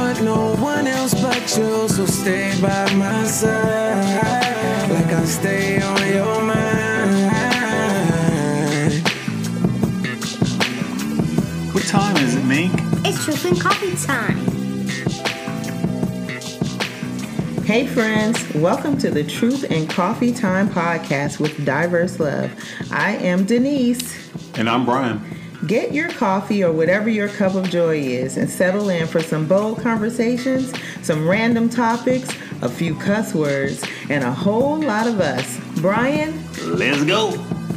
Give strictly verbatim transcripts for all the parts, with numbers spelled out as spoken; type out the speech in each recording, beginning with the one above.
want no one else but you, so stay by my side, like I stay on your mind. What time is it, Mink? It's Truth and Coffee time. Hey friends, welcome to the Truth and Coffee Time podcast with Diverse Love. I am Denise. And I'm Brian. Get your coffee or whatever your cup of joy is and settle in for some bold conversations, some random topics, a few cuss words, and a whole lot of us. Brian, let's go.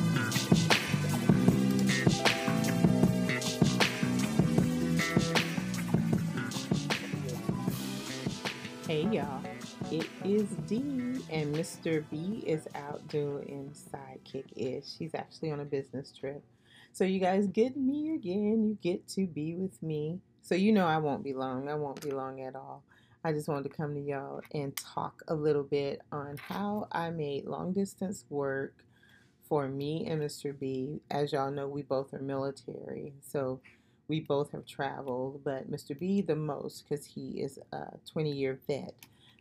Hey y'all, it is Dee and Mister B is out doing sidekick-ish. She's actually on a business trip. So you guys get me again. You get to be with me. So you know I won't be long. I won't be long at all. I just wanted to come to y'all and talk a little bit on how I made long distance work for me and Mister B. As y'all know, we both are military. So we both have traveled, but Mister B the most because he is a twenty-year vet.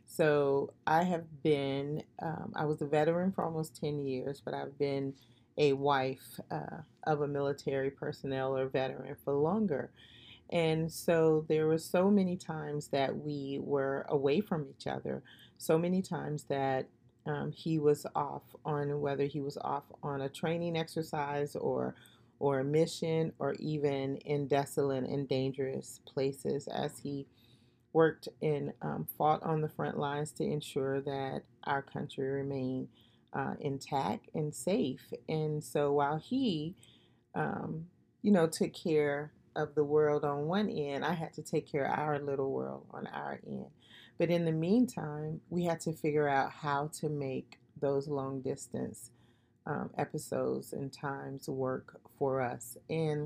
So I have been, um, I was a veteran for almost ten years, but I've been a wife uh, of a military personnel or veteran for longer. And so there were so many times that we were away from each other, so many times that um, he was off on, whether he was off on a training exercise or or a mission, or even in desolate and dangerous places as he worked and um, fought on the front lines to ensure that our country remained uh, intact and safe. And so while he, um, you know, took care of the world on one end, I had to take care of our little world on our end. But in the meantime, we had to figure out how to make those long distance um, episodes and times work for us. And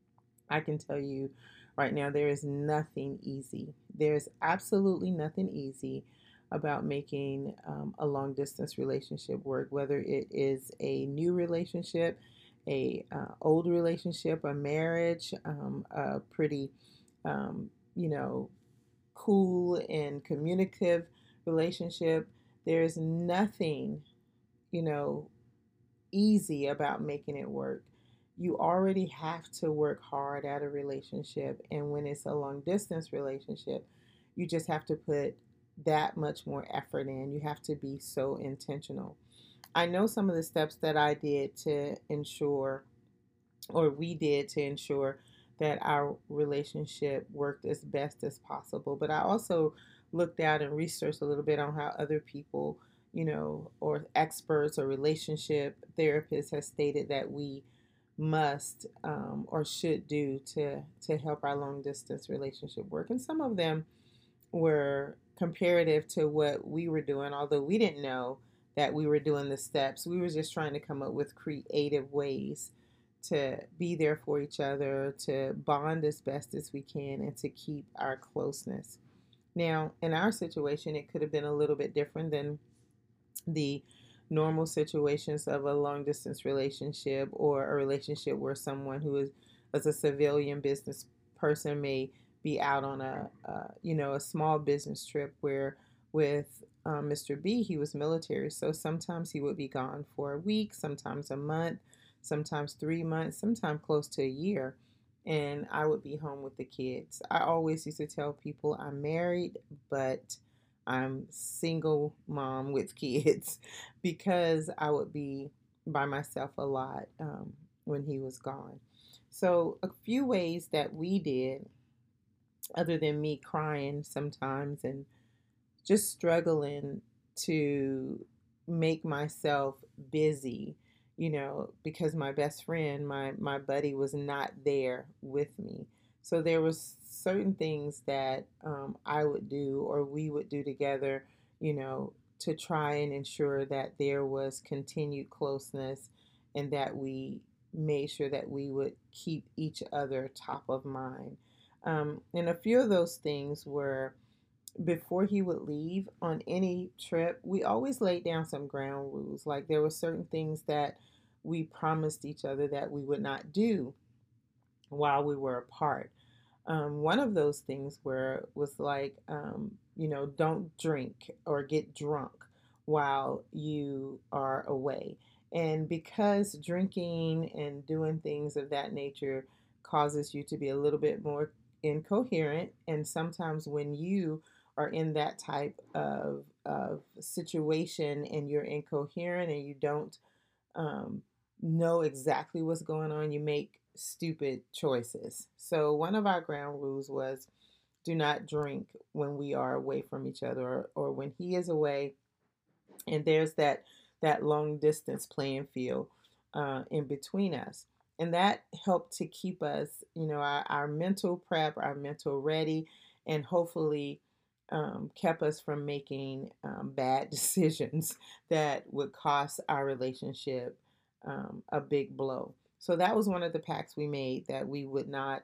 I can tell you right now, there is nothing easy. There's absolutely nothing easy about making um, a long distance relationship work, whether it is a new relationship, a uh, old relationship, a marriage, um, a pretty, um, you know, cool and communicative relationship. There's nothing, you know, easy about making it work. You already have to work hard at a relationship, and when it's a long distance relationship, you just have to put that much more effort in. You have to be so intentional. I know some of the steps that I did to ensure, or we did to ensure, that our relationship worked as best as possible, but I also looked out and researched a little bit on how other people, you know, or experts or relationship therapists have stated that we must um, or should do to to help our long distance relationship work. And some of them were comparative to what we were doing, although we didn't know that we were doing the steps. We were just trying to come up with creative ways to be there for each other, to bond as best as we can, and to keep our closeness. Now, in our situation, it could have been a little bit different than the normal situations of a long distance relationship, or a relationship where someone who is as a civilian business person may be out on a uh, you know a small business trip, where with um, Mister B, he was military, so sometimes he would be gone for a week, sometimes a month, sometimes three months, sometimes close to a year, and I would be home with the kids. I always used to tell people I'm married, but I'm single mom with kids, because I would be by myself a lot um, when he was gone. So a few ways that we did, other than me crying sometimes and just struggling to make myself busy, you know, because my best friend, my, my buddy, was not there with me. So there was certain things that um, I would do, or we would do together, you know, to try and ensure that there was continued closeness, and that we made sure that we would keep each other top of mind. Um, and a few of those things were, before he would leave on any trip, we always laid down some ground rules. Like, there were certain things that we promised each other that we would not do while we were apart. Um, one of those things where was like, um, you know, don't drink or get drunk while you are away. And because drinking and doing things of that nature causes you to be a little bit more incoherent, and sometimes when you are in that type of, of situation and you're incoherent and you don't um, know exactly what's going on, you make stupid choices. So, one of our ground rules was do not drink when we are away from each other, or, or when he is away, and there's that, that long distance playing field uh, in between us. And that helped to keep us, you know, our, our mental prep, our mental ready, and hopefully um, kept us from making um, bad decisions that would cost our relationship um, a big blow. So that was one of the pacts we made, that we would not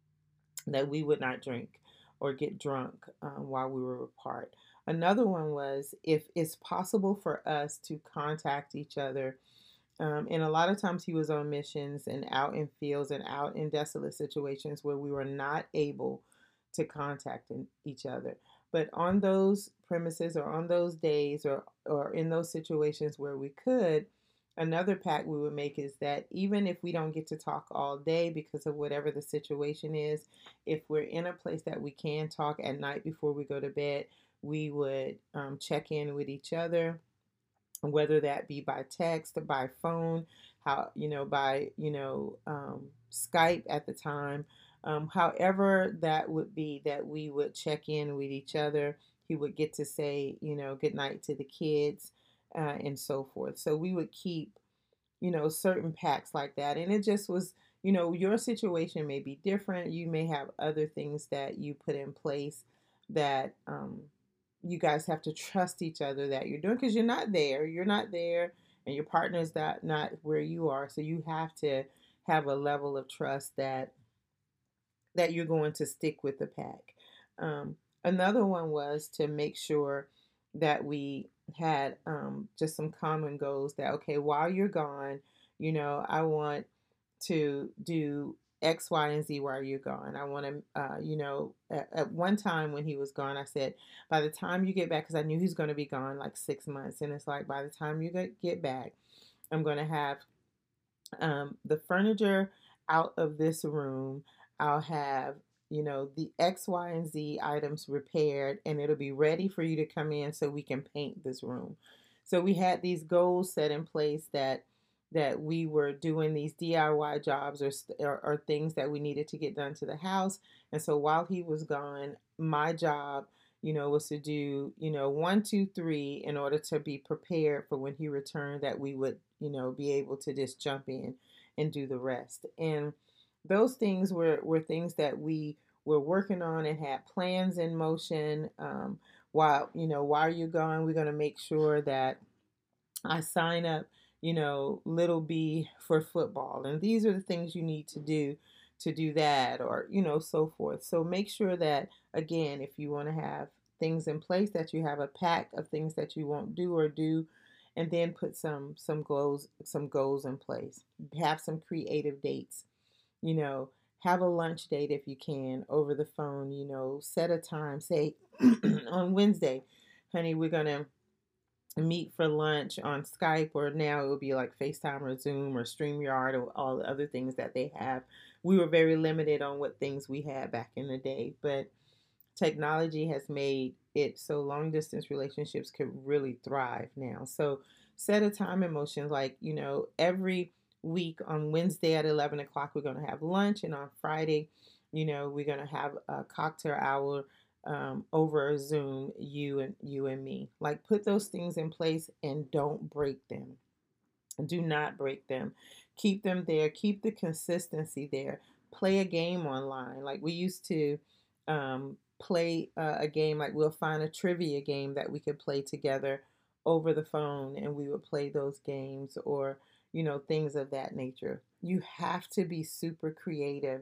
that we would not drink or get drunk um, while we were apart. Another one was if it's possible for us to contact each other. Um, and a lot of times he was on missions and out in fields and out in desolate situations where we were not able to contact each other. But on those premises or on those days, or, or in those situations where we could, another pact we would make is that even if we don't get to talk all day because of whatever the situation is, if we're in a place that we can talk at night before we go to bed, we would um, check in with each other, whether that be by text or by phone, how, you know, by, you know, um, Skype at the time, um, however that would be, that we would check in with each other. He would get to say, you know, good night to the kids uh, and so forth. So we would keep, you know, certain pacts like that. And it just was, you know, your situation may be different. You may have other things that you put in place that um, you guys have to trust each other that you're doing, because you're not there. You're not there, and your partner's not, not where you are. So you have to have a level of trust that that you're going to stick with the pack. Um, another one was to make sure that we had um, just some common goals that, okay, while you're gone, you know, I want to do X, Y, and Z while you're gone. I want to, uh, you know, at, at one time when he was gone, I said, by the time you get back, because I knew he's going to be gone like six months. And it's like, by the time you get, get back, I'm going to have um, the furniture out of this room. I'll have, you know, the X, Y, and Z items repaired, and it'll be ready for you to come in so we can paint this room. So we had these goals set in place that that we were doing these D I Y jobs, or, or, or things that we needed to get done to the house. And so while he was gone, my job, you know, was to do, you know, one, two, three, in order to be prepared for when he returned, that we would, you know, be able to just jump in and do the rest. And those things were, were things that we were working on and had plans in motion. Um, while, you know, while you're gone, we're going to make sure that I sign up, you know, little B for football. And these are the things you need to do to do that, or, you know, so forth. So make sure that, again, if you want to have things in place, that you have a pack of things that you won't do or do, and then put some some goals some goals in place. Have some creative dates, you know, have a lunch date if you can over the phone, you know, set a time, say on Wednesday, honey, we're going to meet for lunch on Skype, or now it would be like FaceTime or Zoom or StreamYard or all the other things that they have. We were very limited on what things we had back in the day, but technology has made it so long distance relationships could really thrive now. So set a time in motion, like, you know, every week on Wednesday at eleven o'clock, we're going to have lunch. And on Friday, you know, we're going to have a cocktail hour um, over Zoom, you and you and me. Like, put those things in place and don't break them. Do not break them. Keep them there. Keep the consistency there. Play a game online. Like we used to um, play uh, a game, like we'll find a trivia game that we could play together over the phone, and we would play those games, or, you know, things of that nature. You have to be super creative.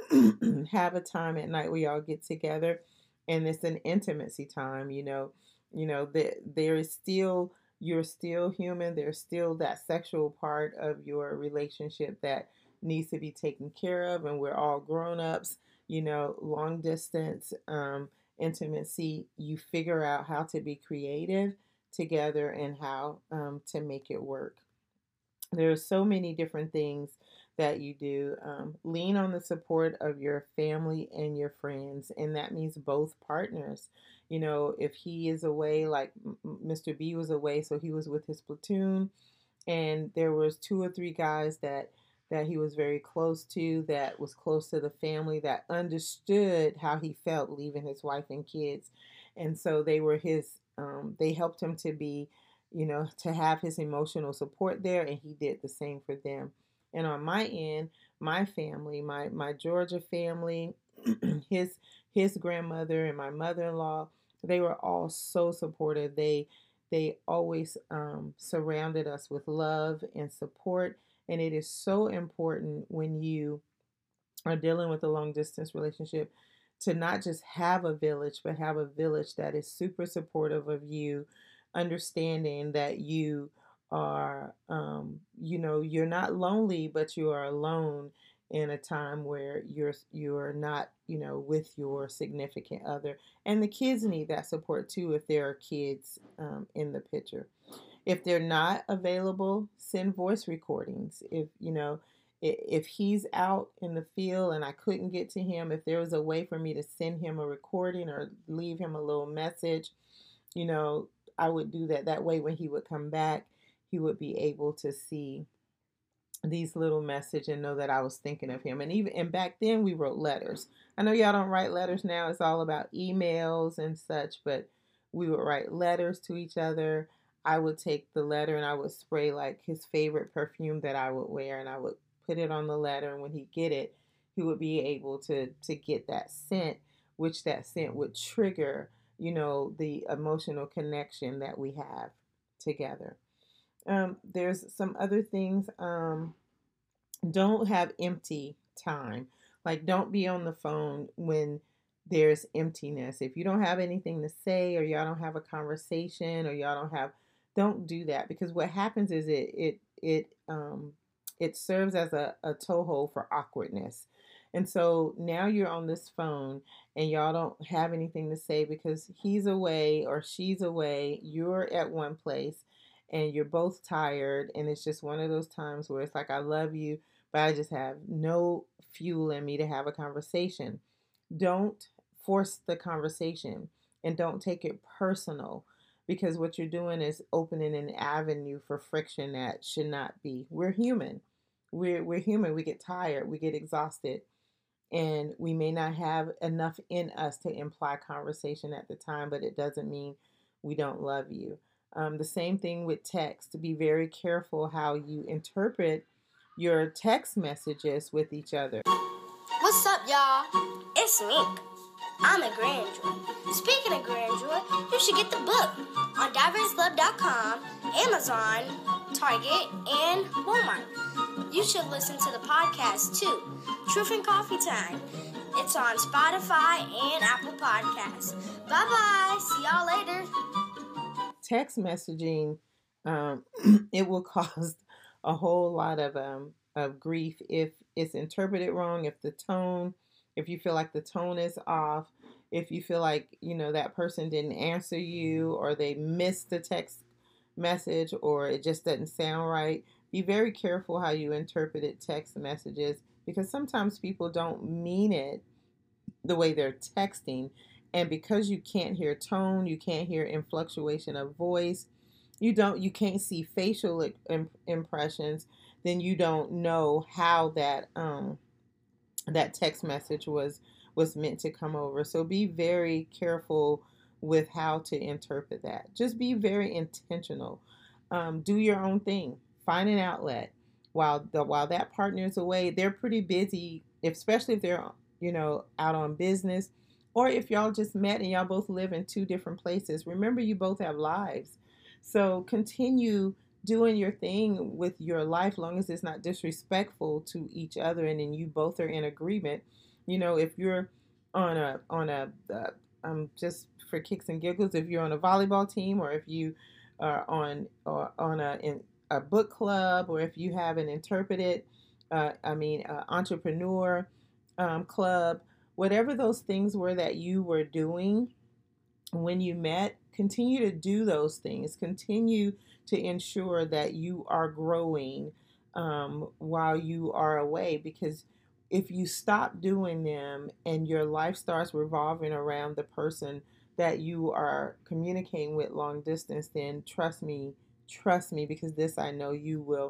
Have a time at night where y'all get together, and it's an intimacy time, you know. You know, that there is still, you're still human. There's still that sexual part of your relationship that needs to be taken care of, and we're all grown-ups. you know, long distance um, intimacy, you figure out how to be creative together and how um, to make it work. There are so many different things that you do. Um, lean on the support of your family and your friends, and that means both partners. You know, if he is away, like mister B was away, so he was with his platoon, and there was two or three guys that that he was very close to, that was close to the family, that understood how he felt leaving his wife and kids, and so they were his. Um, they helped him to be, you know, to have his emotional support there, and he did the same for them. And on my end, my family, my my Georgia family, his his grandmother and my mother-in-law, they were all so supportive. They they always um, surrounded us with love and support. And it is so important when you are dealing with a long distance relationship to not just have a village, but have a village that is super supportive of you, understanding that you are, um, you know, you're not lonely, but you are alone in a time where you're you're not, you know, with your significant other. And the kids need that support too if there are kids um, in the picture. If they're not available, send voice recordings. If, you know, if he's out in the field and I couldn't get to him, if there was a way for me to send him a recording or leave him a little message, you know, I would do that. That way, when he would come back, he would be able to see these little message and know that I was thinking of him. And even and back then we wrote letters. I know y'all don't write letters now. It's all about emails and such, but we would write letters to each other. I would take the letter and I would spray like his favorite perfume that I would wear, and I would put it on the letter, and when he get it, he would be able to to get that scent, which that scent would trigger, you know, the emotional connection that we have together. Um, there's some other things. Um, don't have empty time. Like, don't be on the phone when there's emptiness. If you don't have anything to say, or y'all don't have a conversation, or y'all don't have, don't do that, because what happens is it it it um it serves as a, a toehold for awkwardness. And so now you're on this phone and y'all don't have anything to say because he's away or she's away. You're at one place and you're both tired. And it's just one of those times where it's like, I love you, but I just have no fuel in me to have a conversation. Don't force the conversation and don't take it personal, because what you're doing is opening an avenue for friction that should not be. We're human. We're, we're human. We get tired. We get exhausted. And we may not have enough in us to imply conversation at the time, but it doesn't mean we don't love you. Um, the same thing with text. To be very careful how you interpret your text messages with each other. What's up, y'all? It's Mink. I'm a grandeur. Speaking of grandeur, you should get the book on diverse love dot com, Amazon, Target, and Walmart. You should listen to the podcast too, Truth and Coffee Time. It's on Spotify and Apple Podcasts. Bye-bye. See y'all later. Text messaging, um, it will cause a whole lot of um, of grief if it's interpreted wrong, if the tone, if you feel like the tone is off, if you feel like, you know, that person didn't answer you, or they missed the text message, or it just doesn't sound right. Be very careful how you interpret text messages, because sometimes people don't mean it the way they're texting. And because you can't hear tone, you can't hear influctuation of voice, you don't, you can't see facial imp- impressions, then you don't know how that um that text message was was meant to come over. So be very careful with how to interpret that. Just be very intentional. Um, do your own thing. Find an outlet. While the while that partner is away, they're pretty busy, especially if they're, you know, out on business, or if y'all just met and y'all both live in two different places. Remember, you both have lives. So continue doing your thing with your life, long as it's not disrespectful to each other, and then you both are in agreement. You know, if you're on a on a uh, um just for kicks and giggles, if you're on a volleyball team, or if you are on or on a in a book club, or if you have an interpreted, uh, I mean, uh, entrepreneur um, club, whatever those things were that you were doing when you met, continue to do those things. Continue to ensure that you are growing um, while you are away, because if you stop doing them and your life starts revolving around the person that you are communicating with long distance, then trust me, trust me, because this I know you will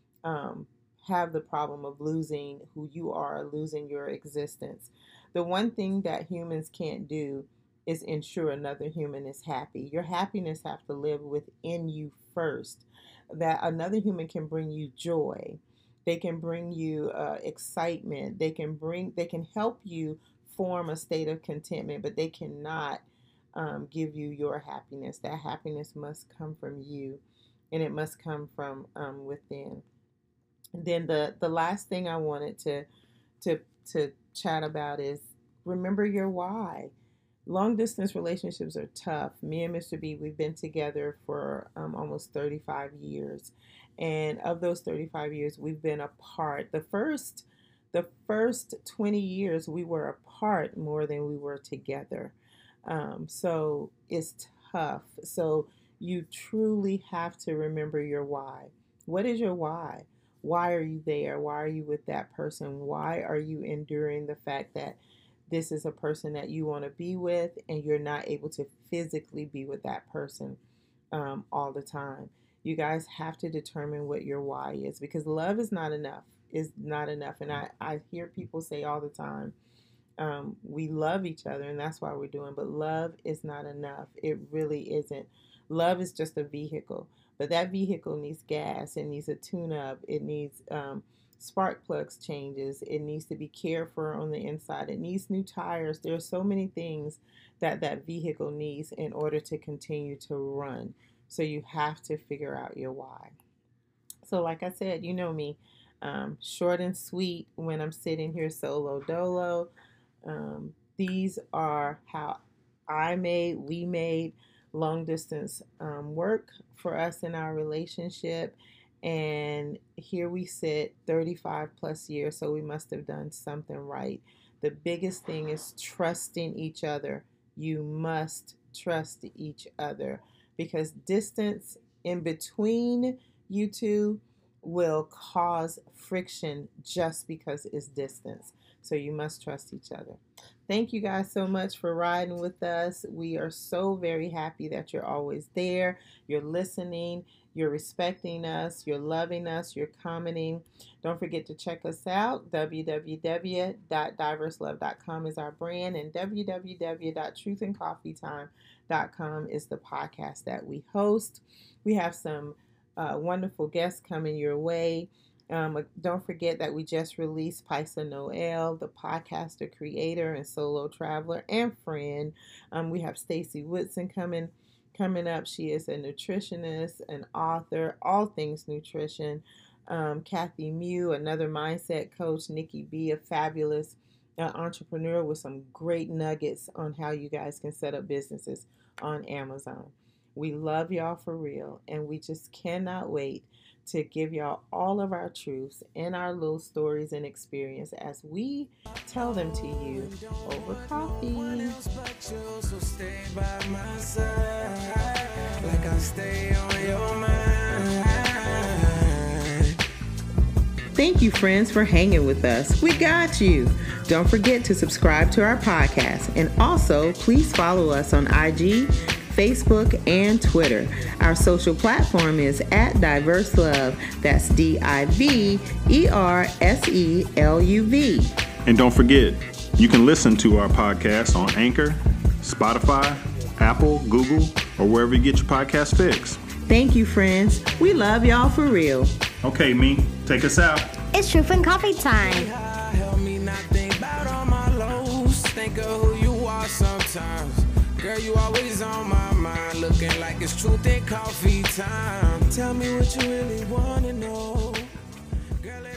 um, have the problem of losing who you are, losing your existence. The one thing that humans can't do is ensure another human is happy. Your happiness has to live within you first. That another human can bring you joy. They can bring you uh, excitement. They can bring, they can help you form a state of contentment, but they cannot um, give you your happiness. That happiness must come from you, and it must come from um, within. And then the the last thing I wanted to to to chat about is remember your why. Long distance relationships are tough. Me and Mister B, we've been together for um, almost thirty-five years. And of those thirty-five years, we've been apart. The first, the first twenty years, we were apart more than we were together. Um, so it's tough. So you truly have to remember your why. What is your why? Why are you there? Why are you with that person? Why are you enduring the fact that this is a person that you want to be with and you're not able to physically be with that person um, all the time? You guys have to determine what your why is, because love is not enough. Is not enough. And I, I hear people say all the time, um, we love each other and that's why we're doing, but love is not enough. It really isn't. Love is just a vehicle, but that vehicle needs gas. It needs a tune-up. It needs um, spark plugs changes. It needs to be cared for on the inside. It needs new tires. There are so many things that that vehicle needs in order to continue to run. So you have to figure out your why. So like I said, you know me, um, short and sweet when I'm sitting here solo dolo. Um, these are how I made, we made long distance um, work for us in our relationship. And here we sit thirty-five plus years, so we must have done something right. The biggest thing is trusting each other. You must trust each other, because distance in between you two will cause friction just because it's distance. So you must trust each other. Thank you guys so much for riding with us. We are so very happy that you're always there. You're listening. You're respecting us. You're loving us. You're commenting. Don't forget to check us out. w w w dot diverse love dot com is our brand, and w w w dot truth and coffee time dot com is the podcast that we host. We have some uh, wonderful guests coming your way. Um, don't forget that we just released Paisa Noel, the podcaster, creator, and solo traveler and friend. Um, we have Stacey Woodson coming coming up. She is a nutritionist, an author, all things nutrition. Um, Kathy Mew, another mindset coach. Nikki B, a fabulous uh, entrepreneur with some great nuggets on how you guys can set up businesses on Amazon. We love y'all for real, and we just cannot wait to give y'all all of our truths and our little stories and experience as we tell them to you over coffee. So stay by my side, like I stay on your mind. Thank you, friends, for hanging with us. We got you. Don't forget to subscribe to our podcast, and also please follow us on I G, Facebook, and Twitter. Our social platform is at Diverse Love. That's D I V E R S E L U V. And don't forget, you can listen to our podcast on Anchor, Spotify, Apple, Google, or wherever you get your podcast fix. Thank you, friends. We love y'all for real. Okay, me, take us out. It's Truth and Coffee Time. Help me not think about all my lows. Think of who you are sometimes. Girl, you always on my mind. Looking like it's truth and coffee time. Tell me what you really want to know. Girl,